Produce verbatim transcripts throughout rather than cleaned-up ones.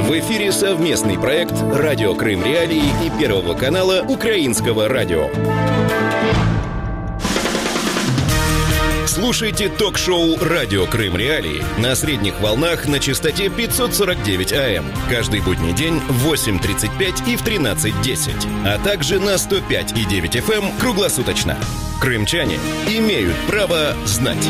В эфире совместный проект «Радио Крым Реалии» и Первого канала Украинского радио. Слушайте ток-шоу «Радио Крым Реалии» на средних волнах на частоте пятьсот сорок девять АМ каждый будний день в восемь тридцать пять и в тринадцать десять, а также на сто пять и девять эф эм круглосуточно. Крымчане имеют право знать.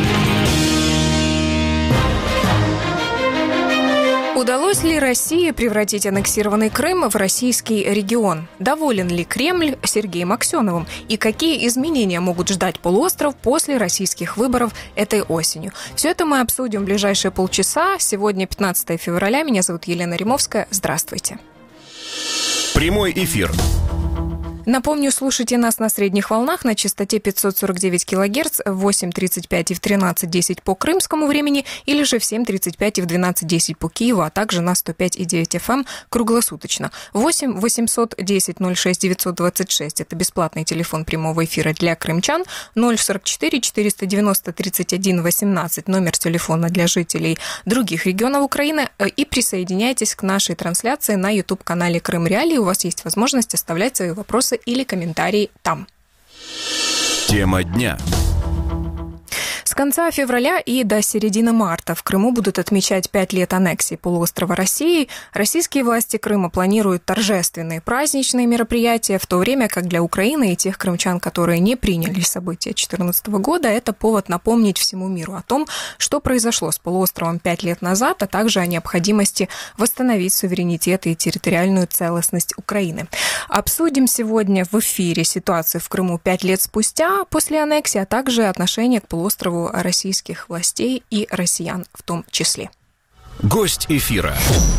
Удалось ли России превратить аннексированный Крым в российский регион? Доволен ли Кремль Сергеем Аксеновым? И какие изменения могут ждать полуостров после российских выборов этой осенью? Все это мы обсудим в ближайшие полчаса. Сегодня пятнадцатое февраля. Меня зовут Елена Римовская. Здравствуйте. Прямой эфир. Напомню, слушайте нас на средних волнах на частоте пятьсот сорок девять килогерц в восемь тридцать пять и в тринадцать десять по крымскому времени, или же в семь тридцать пять и в двенадцать десять по Киеву, а также на сто пять и девять эф эм круглосуточно. восемь восемьсот десять ноль шесть девятьсот двадцать шесть – это бесплатный телефон прямого эфира для крымчан. ноль сорок четыре четыреста девяносто тридцать один восемнадцать – номер телефона для жителей других регионов Украины. И присоединяйтесь к нашей трансляции на YouTube-канале Крым Реалии. У вас есть возможность оставлять свои вопросы или комментарии там. Тема дня. С конца февраля и до середины марта в Крыму будут отмечать пять лет аннексии полуострова России. Российские власти Крыма планируют торжественные праздничные мероприятия, в то время как для Украины и тех крымчан, которые не приняли события две тысячи четырнадцатого года, это повод напомнить всему миру о том, что произошло с полуостровом пять лет назад, а также о необходимости восстановить суверенитет и территориальную целостность Украины. Обсудим сегодня в эфире ситуацию в Крыму пять лет спустя после аннексии, а также отношение к полуострову российских властей и россиян в том числе. Гость эфира.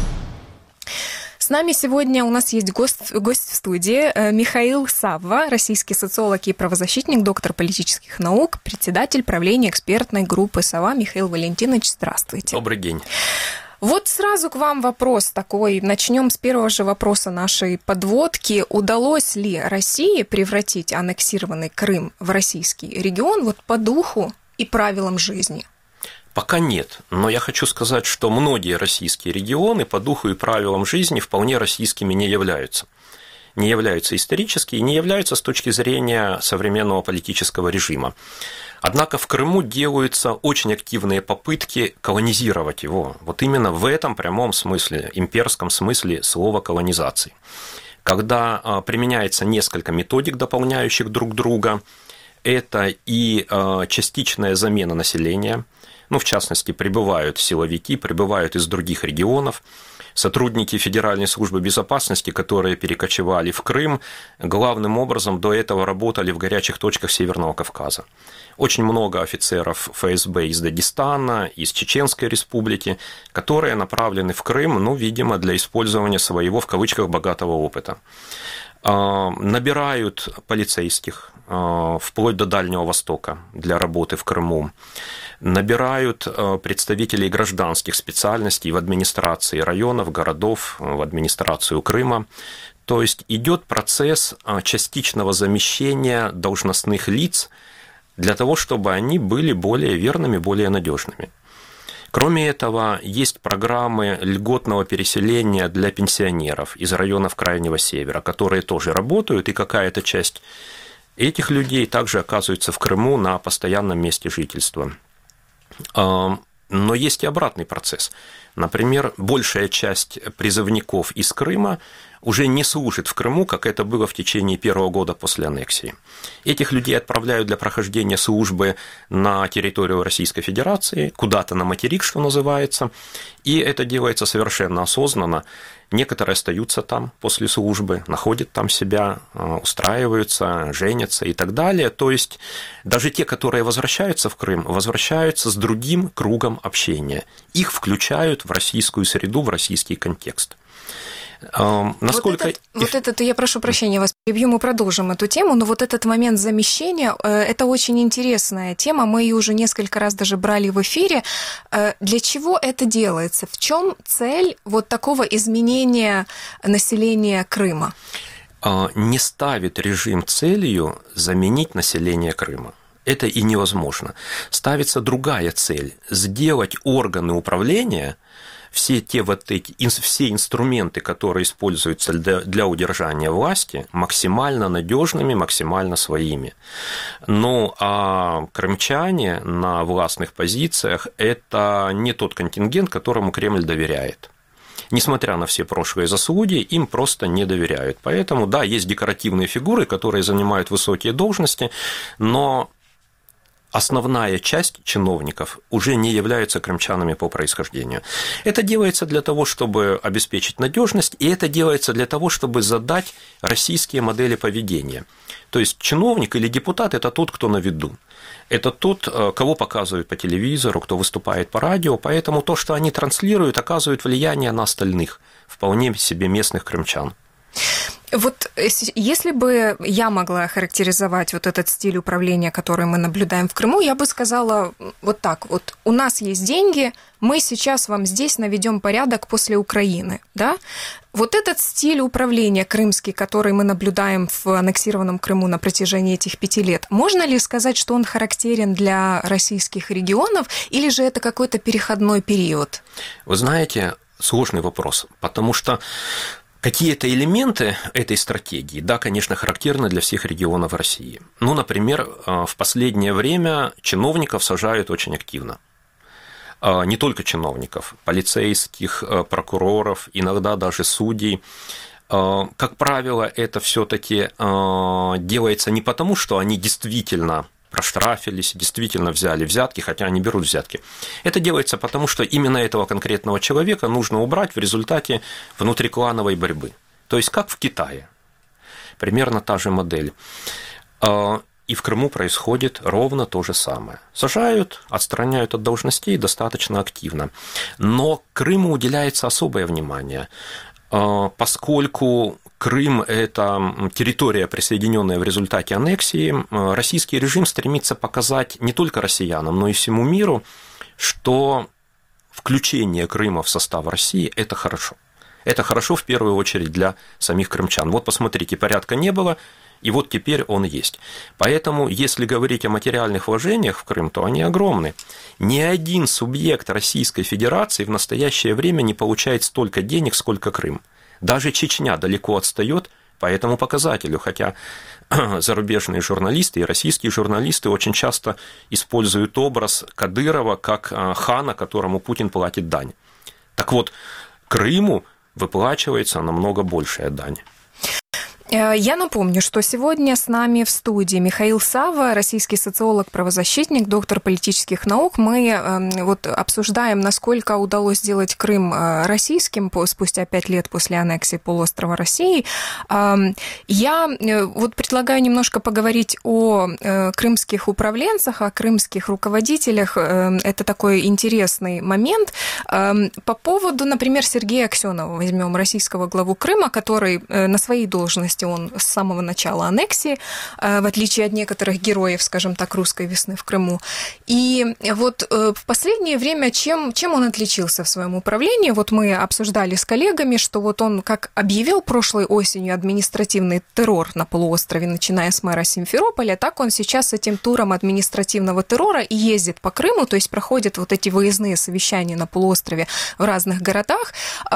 С нами сегодня у нас есть гость, гость в студии Михаил Савва, российский социолог и правозащитник, доктор политических наук, председатель правления экспертной группы «Сова». Михаил Валентинович, здравствуйте. Добрый день. Вот сразу к вам вопрос такой. Начнем с первого же вопроса нашей подводки. Удалось ли России превратить аннексированный Крым в российский регион вот по духу и правилам жизни? Пока нет, но я хочу сказать, что многие российские регионы по духу и правилам жизни вполне российскими не являются. Не являются исторически и не являются с точки зрения современного политического режима. Однако в Крыму делаются очень активные попытки колонизировать его. Вот именно в этом прямом смысле, имперском смысле слова колонизации. Когда применяется несколько методик, дополняющих друг друга, это и частичная замена населения, ну, в частности, прибывают силовики, прибывают из других регионов, сотрудники Федеральной службы безопасности, которые перекочевали в Крым, главным образом до этого работали в горячих точках Северного Кавказа. Очень много офицеров эф эс бэ из Дагестана, из Чеченской республики, которые направлены в Крым, ну, видимо, для использования своего, в кавычках, богатого опыта. Набирают полицейских вплоть до Дальнего Востока для работы в Крыму. Набирают представителей гражданских специальностей в администрации районов, городов, в администрацию Крыма. То есть идет процесс частичного замещения должностных лиц для того, чтобы они были более верными, более надежными. Кроме этого, есть программы льготного переселения для пенсионеров из районов Крайнего Севера, которые тоже работают, и какая-то часть этих людей также оказывается в Крыму на постоянном месте жительства. Но есть и обратный процесс. Например, большая часть призывников из Крыма уже не служит в Крыму, как это было в течение первого года после аннексии. Этих людей отправляют для прохождения службы на территорию Российской Федерации, куда-то на материк, что называется, и это делается совершенно осознанно. Некоторые остаются там после службы, находят там себя, устраиваются, женятся и так далее. То есть даже те, которые возвращаются в Крым, возвращаются с другим кругом общения. Их включают в российскую среду, в российский контекст. Насколько... Вот, этот, вот этот, я прошу прощения, вас перебью, мы продолжим эту тему, но вот этот момент замещения, это очень интересная тема, мы ее уже несколько раз даже брали в эфире. Для чего это делается? В чем цель вот такого изменения населения Крыма? Не ставит режим целью заменить население Крыма. Это и невозможно. Ставится другая цель – сделать органы управления все те вот эти, все инструменты, которые используются для, для удержания власти, максимально надежными, максимально своими. Ну, а крымчане на властных позициях – это не тот контингент, которому Кремль доверяет. Несмотря на все прошлые заслуги, им просто не доверяют. Поэтому, да, есть декоративные фигуры, которые занимают высокие должности, но основная часть чиновников уже не являются крымчанами по происхождению. Это делается для того, чтобы обеспечить надежность, и это делается для того, чтобы задать российские модели поведения. То есть чиновник или депутат – это тот, кто на виду. Это тот, кого показывают по телевизору, кто выступает по радио, поэтому то, что они транслируют, оказывает влияние на остальных, вполне себе местных крымчан. Вот если бы я могла характеризовать вот этот стиль управления, который мы наблюдаем в Крыму, я бы сказала вот так. Вот у нас есть деньги, мы сейчас вам здесь наведем порядок после Украины, да? Вот этот стиль управления крымский, который мы наблюдаем в аннексированном Крыму на протяжении этих пяти лет, можно ли сказать, что он характерен для российских регионов, или же это какой-то переходной период? Вы знаете, сложный вопрос, потому что какие-то элементы этой стратегии, да, конечно, характерны для всех регионов России. Ну, например, в последнее время чиновников сажают очень активно. Не только чиновников, полицейских, прокуроров, иногда даже судей. Как правило, это все-таки делается не потому, что они действительно проштрафились, действительно взяли взятки, хотя они берут взятки. Это делается потому, что именно этого конкретного человека нужно убрать в результате внутриклановой борьбы. То есть, как в Китае. Примерно та же модель. И в Крыму происходит ровно то же самое. Сажают, отстраняют от должностей достаточно активно. Но к Крыму уделяется особое внимание, поскольку Крым – это территория, присоединенная в результате аннексии, российский режим стремится показать не только россиянам, но и всему миру, что включение Крыма в состав России – это хорошо. Это хорошо в первую очередь для самих крымчан. Вот посмотрите, порядка не было, и вот теперь он есть. Поэтому, если говорить о материальных вложениях в Крым, то они огромны. Ни один субъект Российской Федерации в настоящее время не получает столько денег, сколько Крым. Даже Чечня далеко отстает по этому показателю, хотя зарубежные журналисты и российские журналисты очень часто используют образ Кадырова как хана, которому Путин платит дань. Так вот, Крыму выплачивается намного большая дань. Я напомню, что сегодня с нами в студии Михаил Савва, российский социолог, правозащитник, доктор политических наук. Мы вот обсуждаем, насколько удалось сделать Крым российским спустя пять лет после аннексии полуострова России. Я вот предлагаю немножко поговорить о крымских управленцах, о крымских руководителях. Это такой интересный момент. По поводу, например, Сергея Аксёнова, возьмем российского главу Крыма, который на своей должности он с самого начала аннексии, в отличие от некоторых героев, скажем так, русской весны в Крыму. И вот в последнее время чем, чем он отличился в своем управлении? Вот мы обсуждали с коллегами, что вот он как объявил прошлой осенью административный террор на полуострове, начиная с мэра Симферополя, так он сейчас с этим туром административного террора и ездит по Крыму, то есть проходит вот эти выездные совещания на полуострове в разных городах.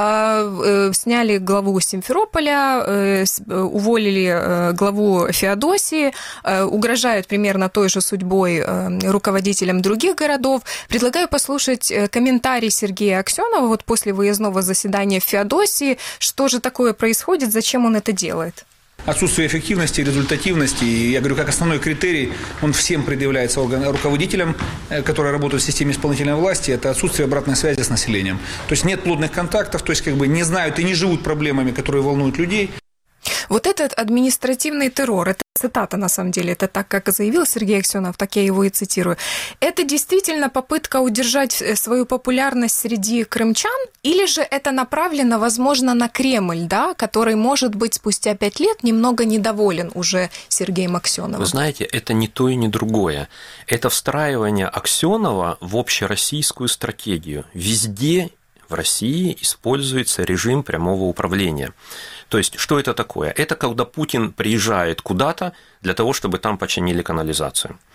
Сняли главу Симферополя, уволили главу Феодосии, угрожают примерно той же судьбой руководителям других городов. Предлагаю послушать комментарий Сергея Аксёнова вот после выездного заседания в Феодосии. Что же такое происходит, зачем он это делает? Отсутствие эффективности, результативности, и я говорю, как основной критерий, он всем предъявляется руководителям, которые работают в системе исполнительной власти, это отсутствие обратной связи с населением. То есть нет плотных контактов, то есть как бы не знают и не живут проблемами, которые волнуют людей. Вот этот административный террор, это цитата на самом деле, это так, как заявил Сергей Аксёнов, так я его и цитирую. Это действительно попытка удержать свою популярность среди крымчан, или же это направлено, возможно, на Кремль, да, который, может быть, спустя пять лет немного недоволен уже Сергеем Аксёновым? Вы знаете, это не то и не другое. Это встраивание Аксёнова в общероссийскую стратегию. Везде в России используется режим прямого управления. То есть, что это такое? Это когда Путин приезжает куда-то для того, чтобы там починили канализацию.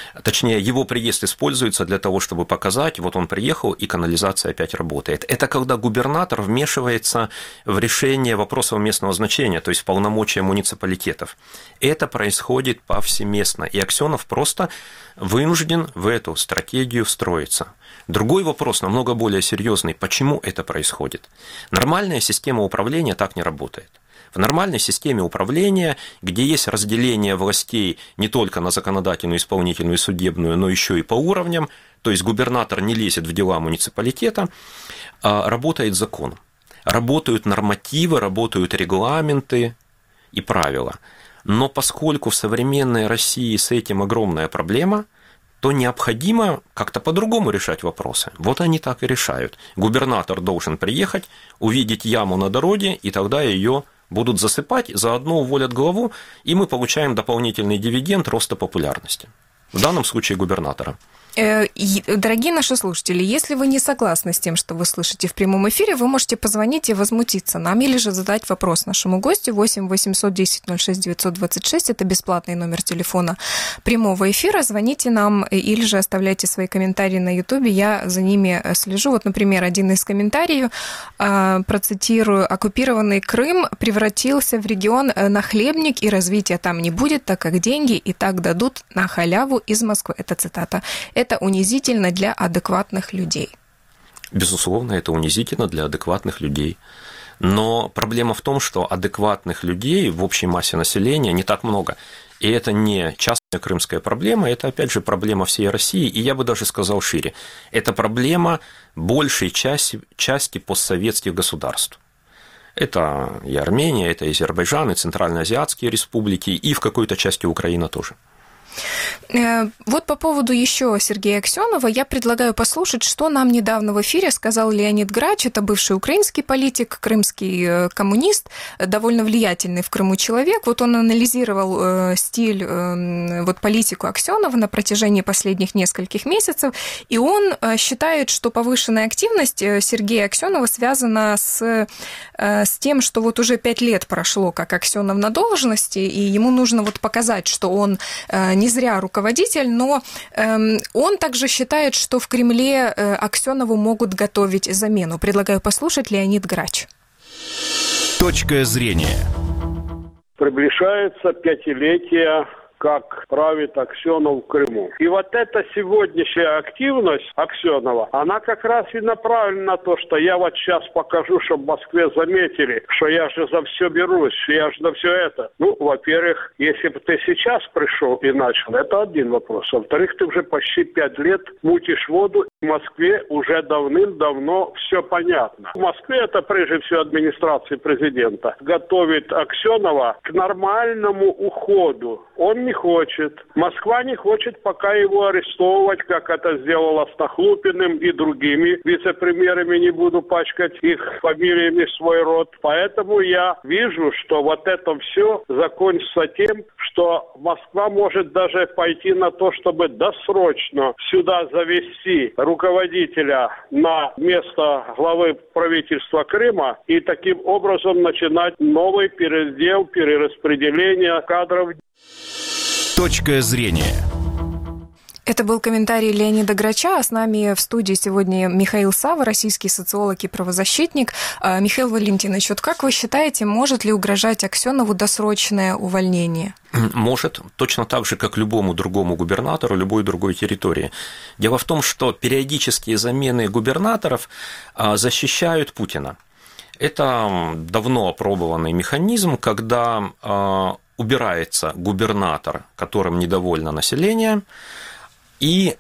Точнее, его приезд используется для того, чтобы показать, вот он приехал, и канализация опять работает. Это когда губернатор вмешивается в решение вопросов местного значения, то есть в полномочия муниципалитетов. Это происходит повсеместно, и Аксенов просто вынужден в эту стратегию встроиться. Другой вопрос, намного более серьезный, почему это происходит. Нормальная система управления так не работает. В нормальной системе управления, где есть разделение властей не только на законодательную, исполнительную и судебную, но еще и по уровням, то есть губернатор не лезет в дела муниципалитета, работает закон. Работают нормативы, работают регламенты и правила. Но поскольку в современной России с этим огромная проблема, то необходимо как-то по-другому решать вопросы. Вот они так и решают. Губернатор должен приехать, увидеть яму на дороге, и тогда ее будут засыпать, заодно уволят главу, и мы получаем дополнительный дивиденд роста популярности. В данном случае губернатора. Дорогие наши слушатели, если вы не согласны с тем, что вы слышите в прямом эфире, вы можете позвонить и возмутиться нам, или же задать вопрос нашему гостю. Восемь восемьсот десять ноль шесть девятьсот двадцать шесть, это бесплатный номер телефона прямого эфира. Звоните нам или же оставляйте свои комментарии на Ютубе, я за ними слежу. Вот, например, один из комментариев, процитирую: «Оккупированный Крым превратился в регион нахлебник, и развития там не будет, так как деньги и так дадут на халяву из Москвы». Это цитата. Это унизительно для адекватных людей. Безусловно, это унизительно для адекватных людей. Но проблема в том, что адекватных людей в общей массе населения не так много. И это не частная крымская проблема, это, опять же, проблема всей России, и я бы даже сказал шире. Это проблема большей части, части постсоветских государств. Это и Армения, это и Азербайджан, и Центральноазиатские республики, и в какой-то части Украина тоже. Вот по поводу еще Сергея Аксенова я предлагаю послушать, что нам недавно в эфире сказал Леонид Грач. Это бывший украинский политик, крымский коммунист, довольно влиятельный в Крыму человек. Вот он анализировал стиль, вот политику Аксенова на протяжении последних нескольких месяцев, и он считает, что повышенная активность Сергея Аксенова связана с, с тем, что вот уже пять лет прошло, как Аксенов на должности, и ему нужно вот показать, что он не зря руководитель, но э, он также считает, что в Кремле э, Аксенову могут готовить замену. Предлагаю послушать Леонид Грач. Точка зрения. Приближается пятилетие, как правит Аксенов в Крыму. И вот эта сегодняшняя активность Аксенова, она как раз и направлена на то, что я вот сейчас покажу, чтобы в Москве заметили, что я же за все берусь, я же за все это. Ну, во-первых, если бы ты сейчас пришел и начал, это один вопрос. Во-вторых, ты уже почти пять лет мутишь воду, в Москве уже давным-давно все понятно. В Москве это прежде всего администрация президента готовит Аксенова к нормальному уходу. Он не хочет. Москва не хочет пока его арестовывать, как это сделала с Нахлупиным и другими вице-премьерами, не буду пачкать их фамилиями свой род. Поэтому я вижу, что вот это все закончится тем, что Москва может даже пойти на то, чтобы досрочно сюда завести руководителя на место главы правительства Крыма и таким образом начинать новый передел, перераспределение кадров. Точка зрения. Это был комментарий Леонида Грача, а с нами в студии сегодня Михаил Сава, российский социолог и правозащитник. Михаил Валентинович, вот как вы считаете, может ли угрожать Аксенову досрочное увольнение? Может, точно так же, как любому другому губернатору любой другой территории. Дело в том, что периодические замены губернаторов защищают Путина. Это давно опробованный механизм, когда убирается губернатор, которым недовольно население, и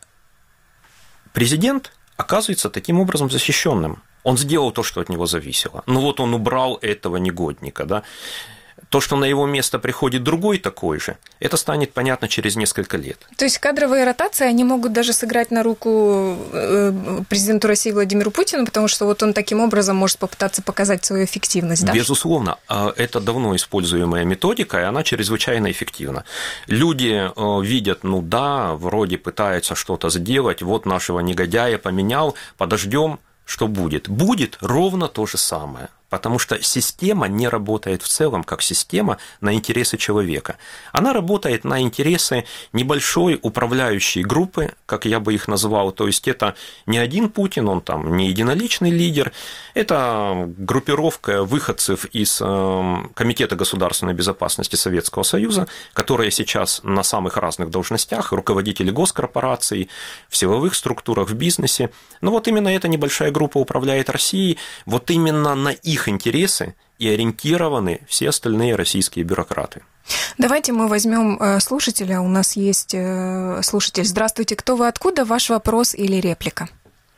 президент оказывается таким образом защищенным. Он сделал то, что от него зависело. Ну вот он убрал этого негодника, да. То, что на его место приходит другой такой же, это станет понятно через несколько лет. То есть кадровые ротации, они могут даже сыграть на руку президенту России Владимиру Путину, потому что вот он таким образом может попытаться показать свою эффективность, да? Безусловно. Это давно используемая методика, и она чрезвычайно эффективна. Люди видят, ну да, вроде пытается что-то сделать, вот нашего негодяя поменял, подождем, что будет. Будет ровно то же самое. потому что система не работает в целом как система на интересы человека. Она работает на интересы небольшой управляющей группы, как я бы их назвал, то есть это не один Путин, он там не единоличный лидер, это группировка выходцев из Комитета государственной безопасности Советского Союза, которые сейчас на самых разных должностях, руководители госкорпораций, в силовых структурах, в бизнесе. Но вот именно эта небольшая группа управляет Россией, вот именно на их интересы и ориентированы все остальные российские бюрократы. Давайте мы возьмем слушателя. У нас есть слушатель. Здравствуйте, кто вы, откуда? Ваш вопрос или реплика?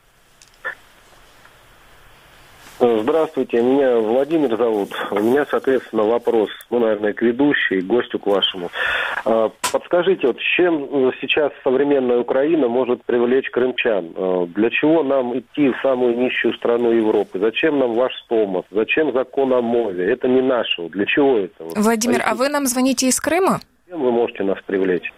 Здравствуйте, меня Владимир зовут. У меня, соответственно, вопрос, ну, наверное, к ведущей, к гостю к вашему. Подскажите, вот с чем сейчас современная Украина может привлечь крымчан? Для чего нам идти в самую нищую страну Европы? Зачем нам ваш СТОМАС? Зачем закон о мове? Это не наше. Для чего это? Владимир, а вы нам звоните из Крыма? Чем вы можете нас привлечь?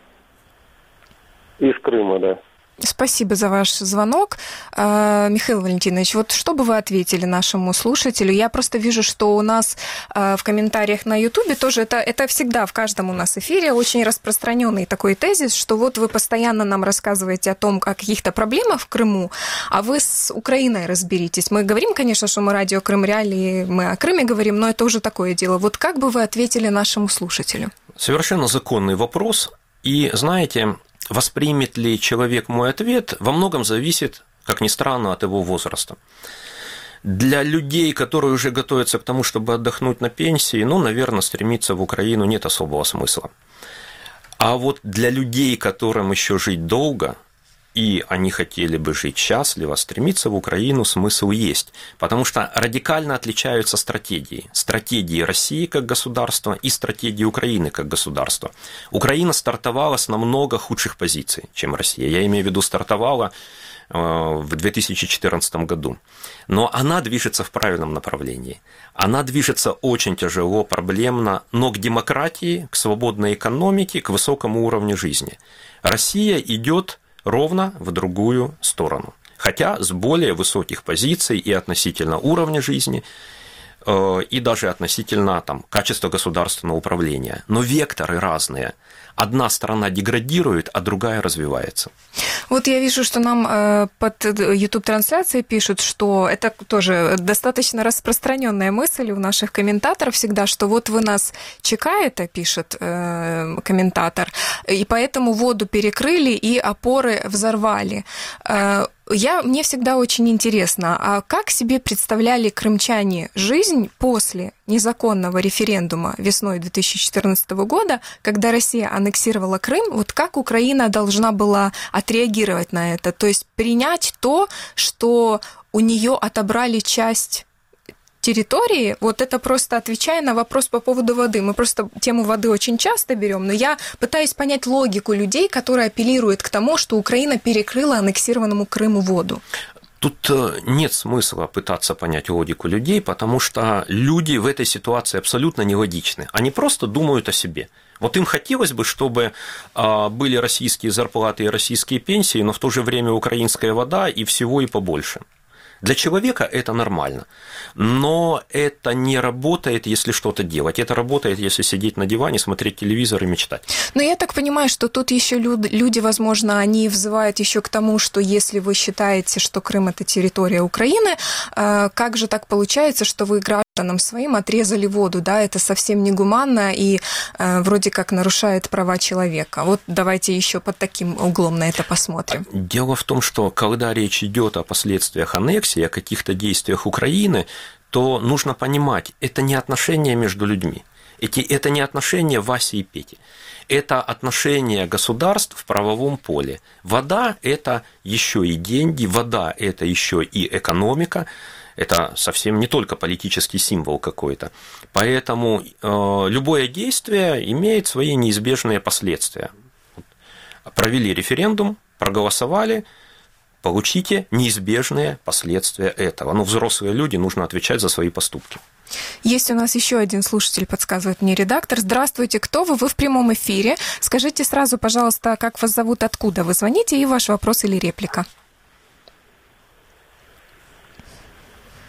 Из Крыма, да. Спасибо за ваш звонок. Михаил Валентинович, вот что бы вы ответили нашему слушателю? Я просто вижу, что у нас в комментариях на Ютубе тоже, это, это всегда в каждом у нас эфире очень распространенный такой тезис, что вот вы постоянно нам рассказываете о том, о каких-то проблемах в Крыму, а вы с Украиной разберитесь. Мы говорим, конечно, что мы радио Крым Реалии, мы о Крыме говорим, но это уже такое дело. Вот как бы вы ответили нашему слушателю? Совершенно законный вопрос. И, знаете, воспримет ли человек мой ответ, во многом зависит, как ни странно, от его возраста. Для людей, которые уже готовятся к тому, чтобы отдохнуть на пенсии, ну, наверное, стремиться в Украину нет особого смысла. А вот для людей, которым еще жить долго, и они хотели бы жить счастливо, стремиться в Украину смысл есть, потому что радикально отличаются стратегии. Стратегии России как государства и стратегии Украины как государства. Украина стартовала с намного худших позиций, чем Россия. Я имею в виду, стартовала в две тысячи четырнадцатом году. Но она движется в правильном направлении. Она движется очень тяжело, проблемно, но к демократии, к свободной экономике, к высокому уровню жизни. Россия идет ровно в другую сторону, хотя с более высоких позиций и относительно уровня жизни, и даже относительно там, качества государственного управления. Но векторы разные. Одна страна деградирует, а другая развивается. Вот я вижу, что нам под YouTube-трансляцией пишут, что это тоже достаточно распространенная мысль у наших комментаторов всегда, что вот вы нас чекаете, пишет э, комментатор, и поэтому воду перекрыли и опоры взорвали. Э, Я, мне всегда очень интересно, а как себе представляли крымчане жизнь после незаконного референдума весной две тысячи четырнадцатого года, когда Россия аннексировала Крым, вот как Украина должна была отреагировать на это? То есть принять то, что у нее отобрали часть территории, вот это просто отвечая на вопрос по поводу воды. Мы просто тему воды очень часто берем, но я пытаюсь понять логику людей, которые апеллируют к тому, что Украина перекрыла аннексированному Крыму воду. Тут нет смысла пытаться понять логику людей, потому что люди в этой ситуации абсолютно нелогичны. Они просто думают о себе. Вот им хотелось бы, чтобы были российские зарплаты и российские пенсии, но в то же время украинская вода и всего и побольше. Для человека это нормально, но это не работает, если что-то делать. Это работает, если сидеть на диване, смотреть телевизор и мечтать. Но я так понимаю, что тут еще люди, возможно, они взывают еще к тому, что если вы считаете, что Крым – это территория Украины, как же так получается, что вы гражданам своим отрезали воду, да, это совсем негуманно и вроде как нарушает права человека. Вот давайте еще под таким углом на это посмотрим. Дело в том, что когда речь идет о последствиях аннексии, о каких-то действиях Украины, то нужно понимать, это не отношения между людьми, эти, это не отношения Васи и Пети, это отношения государств в правовом поле. Вода – это еще и деньги, вода – это еще и экономика, это совсем не только политический символ какой-то. Поэтому э, любое действие имеет свои неизбежные последствия. Провели референдум, проголосовали, получите неизбежные последствия этого. Но взрослые люди, нужно отвечать за свои поступки. Есть у нас еще один слушатель, подсказывает мне редактор. Здравствуйте, кто вы? Вы в прямом эфире. Скажите сразу, пожалуйста, как вас зовут, откуда вы звоните и ваш вопрос или реплика.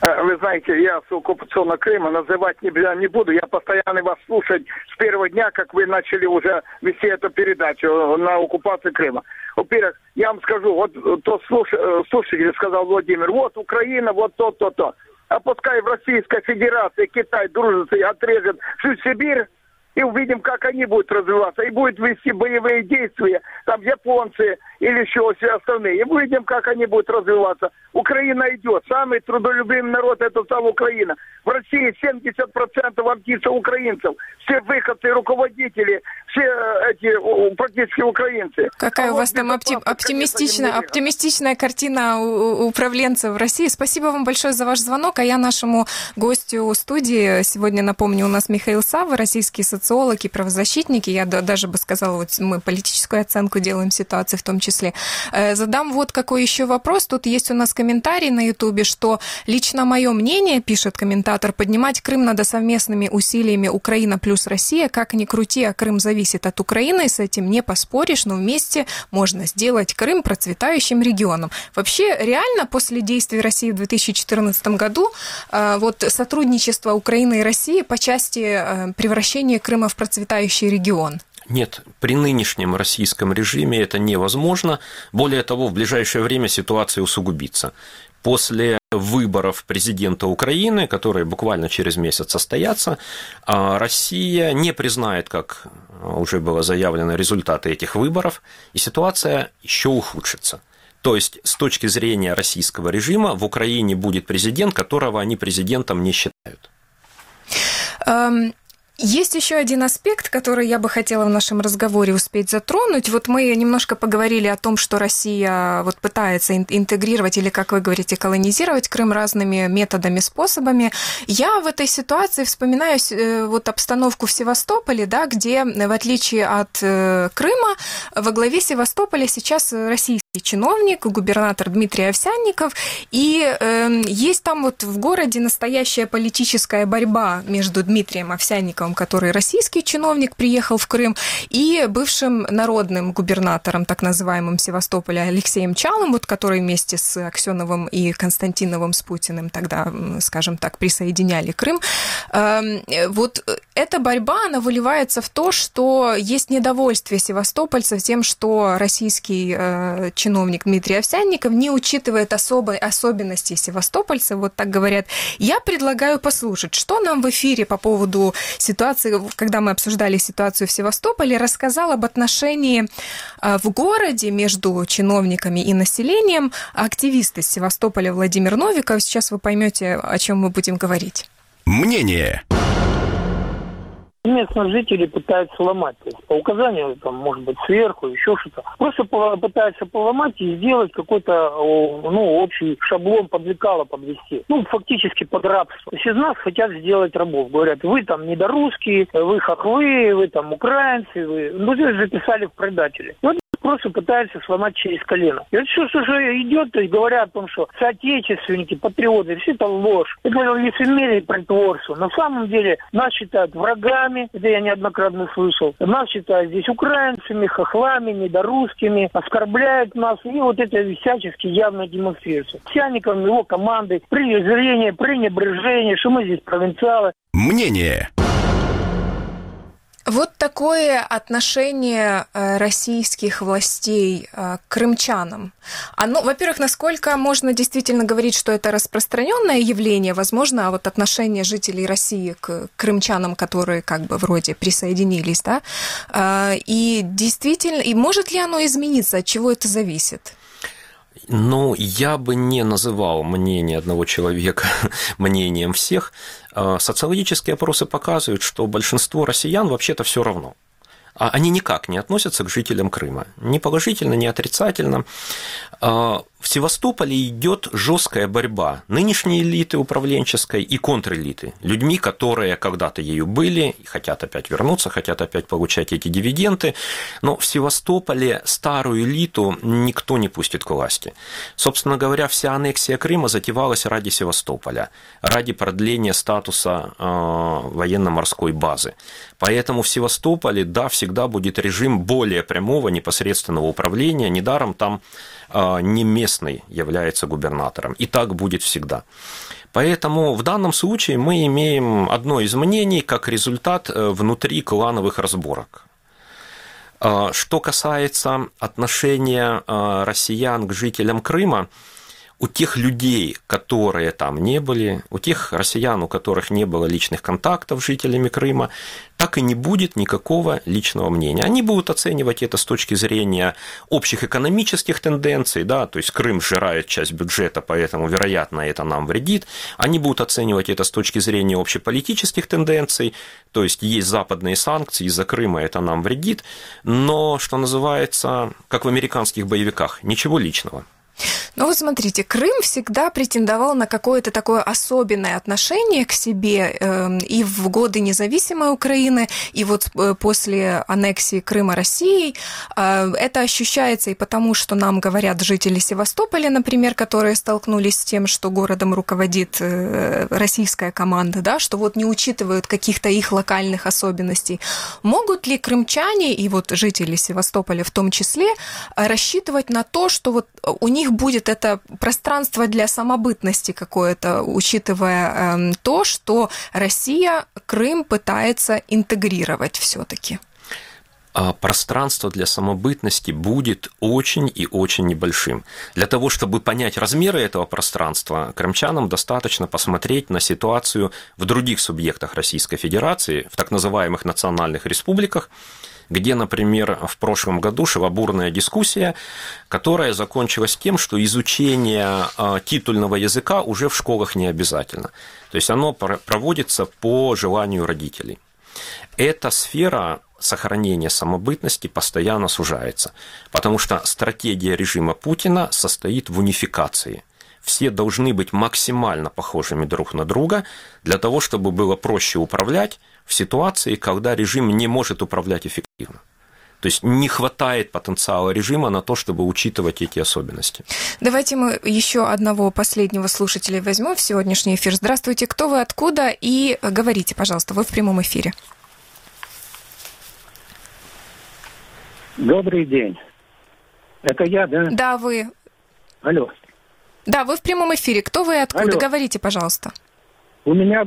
Вы знаете, я с оккупационного Крыма называть не, не буду. Я постоянно вас слушать с первого дня, как вы начали уже вести эту передачу на оккупацию Крыма. Во-первых, я вам скажу, вот тот слушатель сказал Владимир, вот Украина, вот то, то, то. А пускай в Российской Федерации Китай дружится и отрежет всю Сибирь, и увидим, как они будут развиваться. И будут вести боевые действия, там, японцы или еще все остальные. И увидим, как они будут развиваться. Украина идет. Самый трудолюбимый народ – это сам Украина. В России семьдесят процентов артистов украинцев. Все выходцы, руководители, все эти практически украинцы. Какая а у вас вот там опти- оптимистичная, конечно, оптимистичная картина у управленцев в России. Спасибо вам большое за ваш звонок. А я нашему гостю студии сегодня напомню, у нас Михаил Савва, российский социолог и правозащитник. Я даже бы сказала, вот мы политическую оценку делаем ситуации в том числе. Задам вот какой еще вопрос. Тут есть у нас комментарий на Ютубе, что лично мое мнение, пишет комментатор, поднимать Крым надо совместными усилиями Украина плюс Россия. Как ни крути, а Крым зависит от Украины, с этим не поспоришь, но вместе можно сделать Крым процветающим регионом. Вообще, реально, после действий России в две тысячи четырнадцатом году вот сотрудничество Украины и России по части превращения Крыма в процветающий регион? Нет, при нынешнем российском режиме это невозможно. Более того, в ближайшее время ситуация усугубится. После выборов президента Украины, которые буквально через месяц состоятся, Россия не признает, как уже было заявлено, результаты этих выборов, и ситуация еще ухудшится. То есть, с точки зрения российского режима, в Украине будет президент, которого они президентом не считают. Um... Есть еще один аспект, который я бы хотела в нашем разговоре успеть затронуть. Вот мы немножко поговорили о том, что Россия вот пытается интегрировать или, как вы говорите, колонизировать Крым разными методами, способами. Я в этой ситуации вспоминаю вот обстановку в Севастополе, да, где, в отличие от Крыма, во главе Севастополя сейчас российский чиновник, губернатор Дмитрий Овсянников, и э, есть там вот в городе настоящая политическая борьба между Дмитрием Овсянниковым, который российский чиновник, приехал в Крым, и бывшим народным губернатором, так называемым Севастополя, Алексеем Чалым, вот, который вместе с Аксеновым и Константиновым с Путиным тогда, скажем так, присоединяли Крым. Э, вот эта борьба, она выливается в то, что есть недовольствие севастопольцев тем, что российский э, чиновник Дмитрий Овсянников не учитывает особо, особенностей севастопольцев, вот так говорят. Я предлагаю послушать, что нам в эфире по поводу ситуации, когда мы обсуждали ситуацию в Севастополе, рассказал об отношении в городе между чиновниками и населением активист из Севастополя Владимир Новиков. Сейчас вы поймете, о чем мы будем говорить. Мнение. Местных жителей пытаются ломать, то есть по указанию, там, может быть, сверху, еще что-то. Просто пытаются поломать и сделать какой-то, ну, общий шаблон под лекало подвести. Ну, фактически под рабство. То есть из нас хотят сделать рабов. Говорят, вы там недорусские, вы хохлы, вы там украинцы, вы... Ну, здесь записали в предатели. Вот просто пытаются сломать через колено. И это все, что идет, то есть говорят о том, что соотечественники, патриоты, все это ложь. Это лицемерие и притворство. На самом деле нас считают врагами, это я неоднократно слышал. Нас считают здесь украинцами, хохлами, недорусскими, оскорбляют нас. И вот это всячески явно демонстрируется. Овсянниковым, его командой, презрение, пренебрежение, что мы здесь провинциалы. Мнение. Вот такое отношение российских властей к крымчанам. Оно, во-первых, насколько можно действительно говорить, что это распространенное явление, возможно, а вот отношение жителей России к крымчанам, которые как бы вроде присоединились, да, и действительно, и может ли оно измениться, от чего это зависит? Ну, я бы не называл мнение одного человека мнением всех. Социологические опросы показывают, что большинство россиян вообще-то все равно. Они никак не относятся к жителям Крыма. Ни положительно, ни отрицательно. В Севастополе идет жесткая борьба нынешней элиты управленческой и контрэлиты, людьми, которые когда-то ею были, и хотят опять вернуться, хотят опять получать эти дивиденды, но в Севастополе старую элиту никто не пустит к власти. Собственно говоря, вся аннексия Крыма затевалась ради Севастополя, ради продления статуса военно-морской базы. Поэтому в Севастополе, да, всегда будет режим более прямого непосредственного управления, недаром там не местный является губернатором, и так будет всегда. Поэтому в данном случае мы имеем одно из мнений как результат внутри клановых разборок. Что касается отношения россиян к жителям Крыма, у тех людей, которые там не были, у тех россиян, у которых не было личных контактов с жителями Крыма, так и не будет никакого личного мнения. Они будут оценивать это с точки зрения общих экономических тенденций, да, то есть Крым сжирает часть бюджета, поэтому, вероятно, это нам вредит. Они будут оценивать это с точки зрения общеполитических тенденций, то есть есть западные санкции, из-за Крыма это нам вредит, но, что называется, как в американских боевиках, ничего личного. Ну вот смотрите, Крым всегда претендовал на какое-то такое особенное отношение к себе э, и в годы независимой Украины, и вот после аннексии Крыма Россией. Э, это ощущается и потому, что нам говорят жители Севастополя, например, которые столкнулись с тем, что городом руководит э, российская команда, да, что вот не учитывают каких-то их локальных особенностей. Могут ли крымчане и вот жители Севастополя в том числе рассчитывать на то, что вот у них будет это пространство для самобытности какое-то, учитывая э, то, что Россия Крым пытается интегрировать все-таки? Пространство для самобытности будет очень и очень небольшим. Для того, чтобы понять размеры этого пространства, крымчанам достаточно посмотреть на ситуацию в других субъектах Российской Федерации, в так называемых национальных республиках, где, например, в прошлом году шла бурная дискуссия, которая закончилась тем, что изучение титульного языка уже в школах не обязательно. То есть оно проводится по желанию родителей. Эта сфера сохранения самобытности постоянно сужается, потому что стратегия режима Путина состоит в унификации. Все должны быть максимально похожими друг на друга для того, чтобы было проще управлять в ситуации, когда режим не может управлять эффективно. То есть не хватает потенциала режима на то, чтобы учитывать эти особенности. Давайте мы еще одного последнего слушателя возьмем в сегодняшний эфир. Здравствуйте, кто вы, откуда? И говорите, пожалуйста, вы в прямом эфире. Добрый день. Это я, да? Да, вы. Алло. Да, вы в прямом эфире. Кто вы и откуда? Алло. Говорите, пожалуйста. У меня...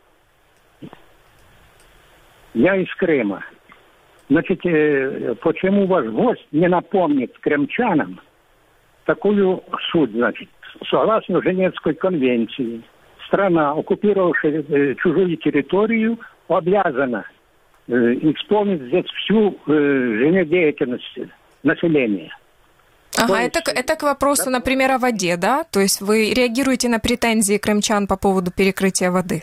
Я из Крыма. Значит, почему ваш гость не напомнит крымчанам такую суть, значит, согласно Женевской конвенции, страна, оккупировавшая чужую территорию, обязана исполнить здесь всю жизнедеятельность населения. Ага, есть, это, это к вопросу, например, о воде, да? То есть вы реагируете на претензии крымчан по поводу перекрытия воды?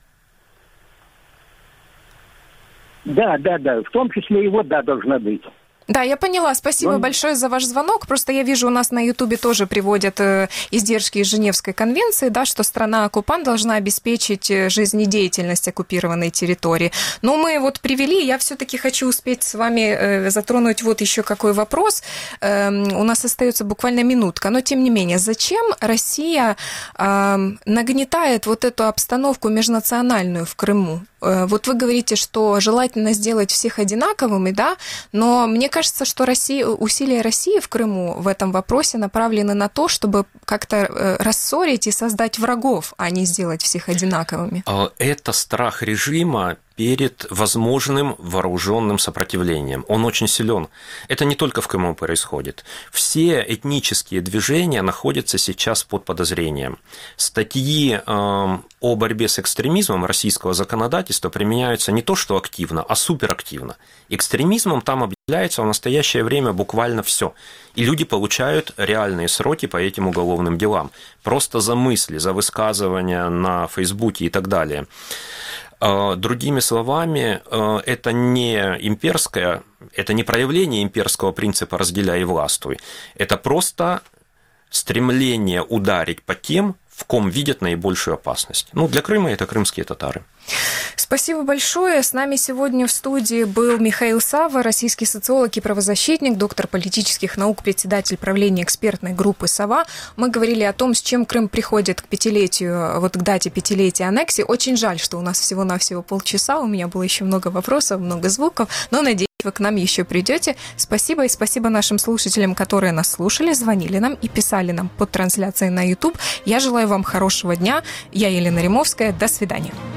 Да, да, да. В том числе и вода должна быть. Да, я поняла. Спасибо Он... большое за ваш звонок. Просто я вижу, у нас на Ютубе тоже приводят издержки из Женевской конвенции, да, что страна-оккупант должна обеспечить жизнедеятельность оккупированной территории. Но мы вот привели, я все-таки хочу успеть с вами затронуть вот еще какой вопрос. У нас остается буквально минутка, но тем не менее, зачем Россия нагнетает вот эту обстановку межнациональную в Крыму? Вот вы говорите, что желательно сделать всех одинаковыми, да, но мне кажется, что Россия, усилия России в Крыму в этом вопросе направлены на то, чтобы как-то рассорить и создать врагов, а не сделать всех одинаковыми. Это страх режима перед возможным вооруженным сопротивлением. Он очень силен. Это не только в Крыму происходит. Все этнические движения находятся сейчас под подозрением. Статьи о борьбе с экстремизмом российского законодательства применяются не то что активно, а суперактивно. Экстремизмом там объявляется в настоящее время буквально все. И люди получают реальные сроки по этим уголовным делам. Просто за мысли, за высказывания на Фейсбуке и так далее. Другими словами, это не имперское, это не проявление имперского принципа «разделяй и властвуй», это просто стремление ударить по тем, в ком видят наибольшую опасность. Ну, для Крыма это крымские татары. Спасибо большое. С нами сегодня в студии был Михаил Савва, российский социолог и правозащитник, доктор политических наук, председатель правления экспертной группы «Сова». Мы говорили о том, с чем Крым приходит к пятилетию, вот к дате пятилетия аннексии. Очень жаль, что у нас всего-навсего полчаса. У меня было еще много вопросов, много звуков, но надеюсь, вы к нам еще придете. Спасибо, и спасибо нашим слушателям, которые нас слушали, звонили нам и писали нам под трансляцией на YouTube. Я желаю вам хорошего дня. Я Елена Римовская. До свидания.